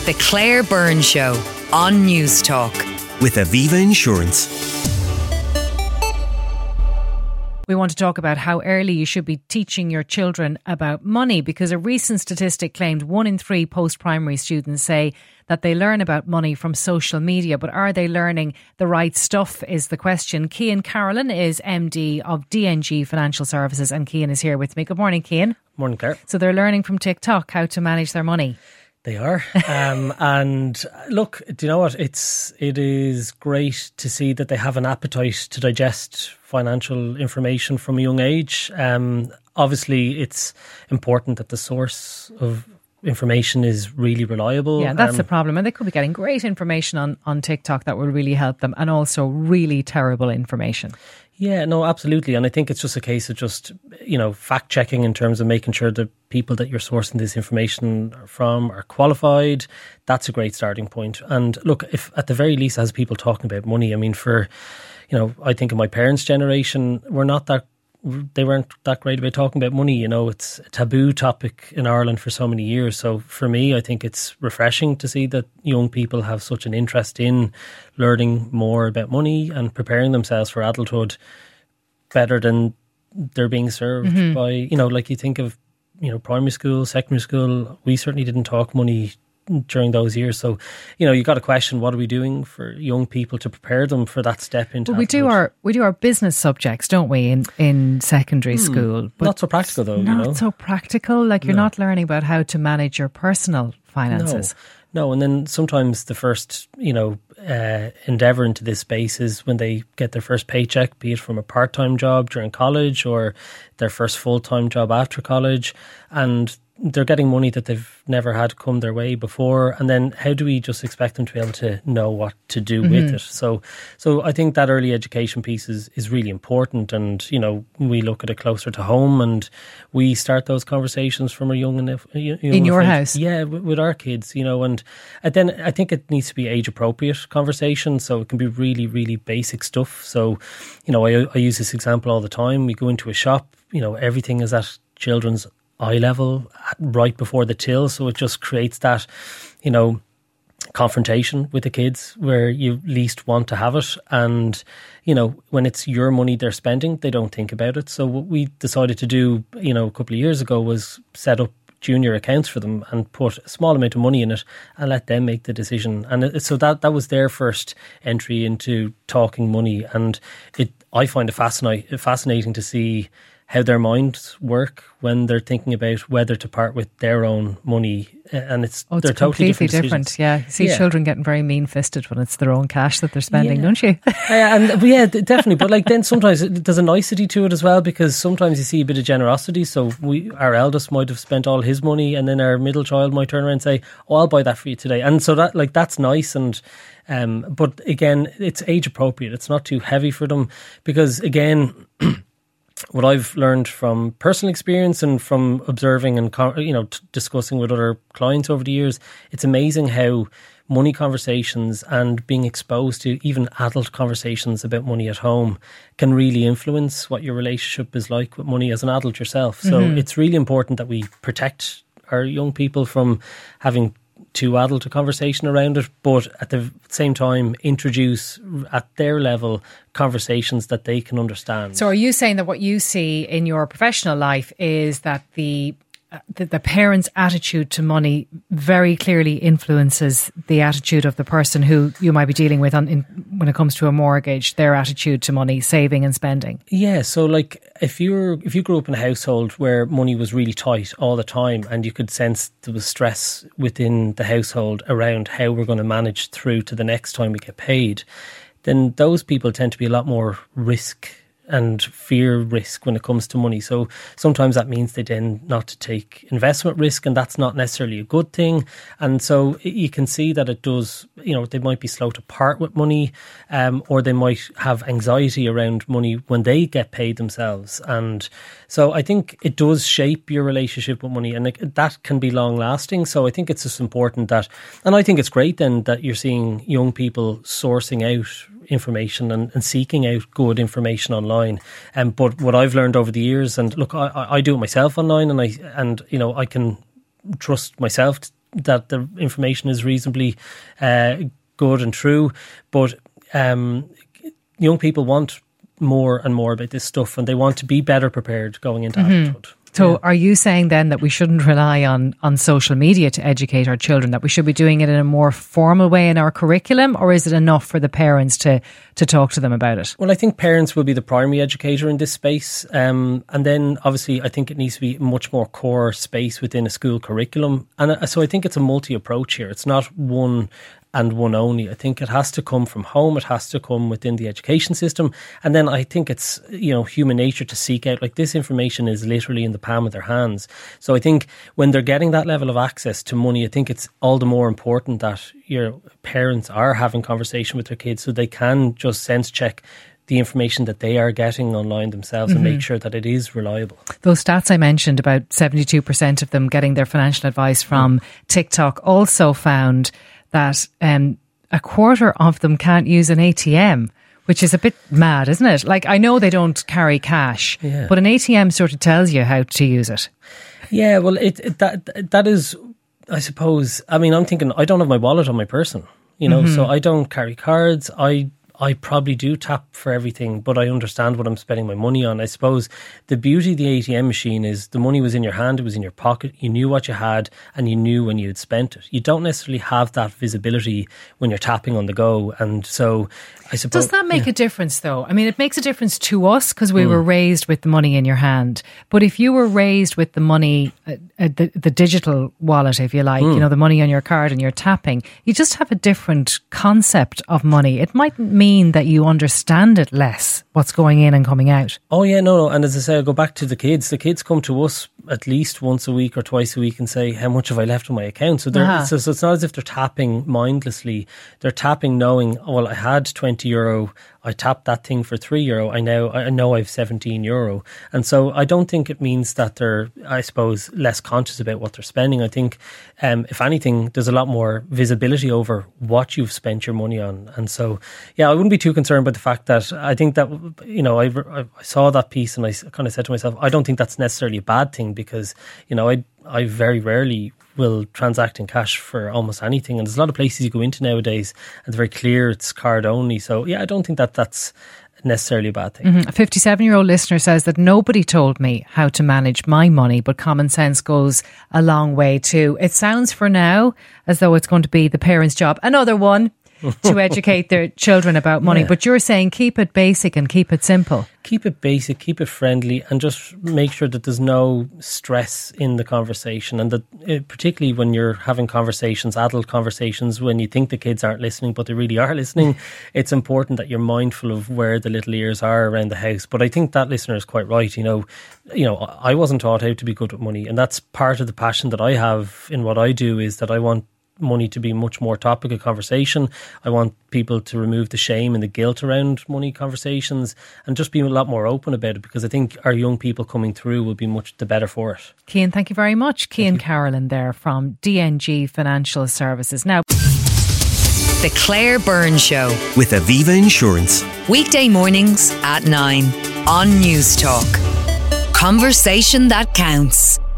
The Claire Byrne Show on News Talk. With Aviva Insurance. We want to talk about how early you should be teaching your children about money, because a recent statistic claimed 1 in 3 post-primary students say that they learn about money from social media. But are they learning the right stuff is the question. Cian Carolan is MD of DNG Financial Services, and Cian is here with me. Good morning, Cian. Morning, Claire. So they're learning from TikTok how to manage their money. They are. And look, do you know what? It is great to see that they have an appetite to digest financial information from a young age. Obviously, it's important that the source of information is really reliable. Yeah, that's the problem. And they could be getting great information on TikTok that will really help them, and also really terrible information. Yeah, no, absolutely. And I think it's just a case of just, fact checking in terms of making sure that people that you're sourcing this information from are qualified. That's a great starting point. And look, if at the very least, as people talking about money, I mean, I think of my parents' generation, they weren't that great about talking about money. It's a taboo topic in Ireland for so many years. So for me, I think it's refreshing to see that young people have such an interest in learning more about money and preparing themselves for adulthood better than they're being served by, like you think of, primary school, secondary school. We certainly didn't talk money during those years. So, you got to question, what are we doing for young people to prepare them for that step into adulthood? We do our business subjects, don't we, in secondary school? But not so practical though. Not so practical. Like you're not learning about how to manage your personal finances. No, and then sometimes the first, endeavour into this space is when they get their first paycheck, be it from a part-time job during college or their first full-time job after college, and they're getting money that they've never had come their way before. And then how do we just expect them to be able to know what to do with it? So I think that early education piece is really important. And, we look at it closer to home, and we start those conversations from a young enough in your house. Yeah, with our kids, and then I think it needs to be age appropriate conversation. So it can be really, really basic stuff. So, I use this example all the time. We go into a shop, everything is at children's eye level right before the till, so it just creates that confrontation with the kids where you least want to have it. And when it's your money they're spending, they don't think about it. So what we decided to do a couple of years ago was set up junior accounts for them and put a small amount of money in it and let them make the decision. And so that was their first entry into talking money. And I find it fascinating to see how their minds work when they're thinking about whether to part with their own money. And they're totally different. Yeah, you see children getting very mean-fisted when it's their own cash that they're spending, don't you? Definitely. But then sometimes there's a nicety to it as well, because sometimes you see a bit of generosity. So our eldest might have spent all his money, and then our middle child might turn around and say, "Oh, I'll buy that for you today." And so that's nice. And but again, it's age appropriate. It's not too heavy for them, because again, what I've learned from personal experience and from observing and discussing with other clients over the years, it's amazing how money conversations and being exposed to even adult conversations about money at home can really influence what your relationship is like with money as an adult yourself. So it's really important that we protect our young people from having too adult a conversation around it, but at the same time introduce at their level conversations that they can understand. So are you saying that what you see in your professional life is that the parent's attitude to money very clearly influences the attitude of the person who you might be dealing with when it comes to a mortgage, their attitude to money, saving and spending? Yeah, so like if you grew up in a household where money was really tight all the time, and you could sense there was stress within the household around how we're going to manage through to the next time we get paid, then those people tend to be a lot more risk and fear risk when it comes to money. So sometimes that means they tend not to take investment risk, and that's not necessarily a good thing. And so you can see that it does, they might be slow to part with money, or they might have anxiety around money when they get paid themselves. And so I think it does shape your relationship with money, and that can be long lasting. So I think it's just important that, and I think it's great then that you're seeing young people sourcing out information and seeking out good information online. But what I've learned over the years, and look, I do it myself online, and I can trust myself that the information is reasonably good and true. But young people want more and more about this stuff, and they want to be better prepared going into adulthood. So are you saying then that we shouldn't rely on social media to educate our children, that we should be doing it in a more formal way in our curriculum, or is it enough for the parents to talk to them about it? Well, I think parents will be the primary educator in this space. And then obviously I think it needs to be much more core space within a school curriculum. And so I think it's a multi-approach here. It's not one and one only. I think it has to come from home. It has to come within the education system. And then I think it's, human nature to seek out, like, this information is literally in the palm of their hands. So I think when they're getting that level of access to money, I think it's all the more important that your parents are having conversation with their kids so they can just sense check the information that they are getting online themselves and make sure that it is reliable. Those stats I mentioned, about 72% of them getting their financial advice from TikTok, also found that a quarter of them can't use an ATM, which is a bit mad, isn't it? Like, I know they don't carry cash, but an ATM sort of tells you how to use it. Yeah, well, that is, I suppose, I mean, I'm thinking, I don't have my wallet on my person, so I don't carry cards. I probably do tap for everything, but I understand what I'm spending my money on. I suppose the beauty of the ATM machine is the money was in your hand, it was in your pocket, you knew what you had, and you knew when you had spent it. You don't necessarily have that visibility when you're tapping on the go. And so I suppose... Does that make a difference, though? I mean, it makes a difference to us because we were raised with the money in your hand. But if you were raised with the money, the digital wallet, if you like, the money on your card and you're tapping, you just have a different concept of money. It might mean that you understand it less, what's going in and coming out. Oh yeah, no. And as I say, I go back to the kids. The kids come to us at least once a week or twice a week and say, how much have I left on my account? So, so it's not as if they're tapping mindlessly. They're tapping knowing, oh, well, I had €20. I tapped that thing for €3. I know I've €17. And so I don't think it means that they're, I suppose, less conscious about what they're spending. I think, if anything, there's a lot more visibility over what you've spent your money on. And so, yeah, I wouldn't be too concerned by the fact that I think that, I saw that piece and I kind of said to myself, I don't think that's necessarily a bad thing because, I very rarely will transact in cash for almost anything. And there's a lot of places you go into nowadays and it's very clear it's card only. So yeah, I don't think that that's necessarily a bad thing. A 57-year-old listener says that nobody told me how to manage my money, but common sense goes a long way too. It sounds for now as though it's going to be the parents' job. Another one. To educate their children about money. But you're saying keep it basic and keep it simple. Keep it basic, keep it friendly, and just make sure that there's no stress in the conversation. And that particularly when you're having conversations, adult conversations, when you think the kids aren't listening, but they really are listening, it's important that you're mindful of where the little ears are around the house. But I think that listener is quite right. I wasn't taught how to be good with money, and that's part of the passion that I have in what I do, is that I want money to be much more topic of conversation. I want people to remove the shame and the guilt around money conversations and just be a lot more open about it, because I think our young people coming through will be much the better for it. Cian, thank you very much. Cian Carolyn there from DNG Financial Services. Now, The Claire Byrne Show with Aviva Insurance. Weekday mornings at 9 on News Talk. Conversation that counts.